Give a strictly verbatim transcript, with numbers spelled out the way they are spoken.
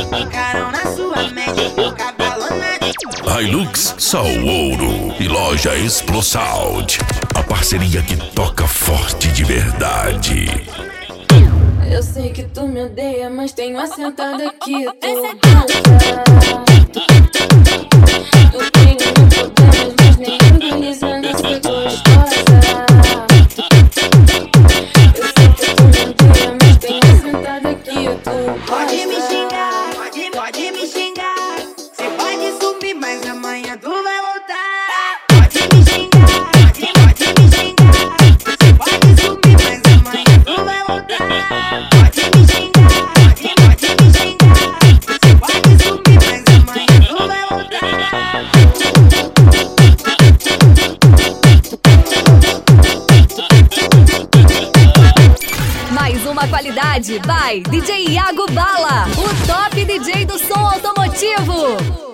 Carão na sua mente, cabalonete. Hilux, Sal Ouro e Loja Explosound. A parceria que toca forte de verdade. Eu sei que tu me odeia, mas tenho assentada aqui. Tu gosta. Eu tenho mil problemas, mas nenhum deles anda ser gostosa. Eu sei que tu me odeia, mas tenho assentada aqui. Tu gosta. Pode me xingar, pode, pode me xingar. Cê pode sumir, mas amanhã tu vai voltar. Pode me xingar, pode, pode me xingar. Cê pode sumir, mas amanhã tu vai voltar. Pode me xingar, pode, pode me xingar. Cê pode sumir, mas amanhã tu vai voltar. Mais uma qualidade by D J Iago Bala, o top D J do som automotivo.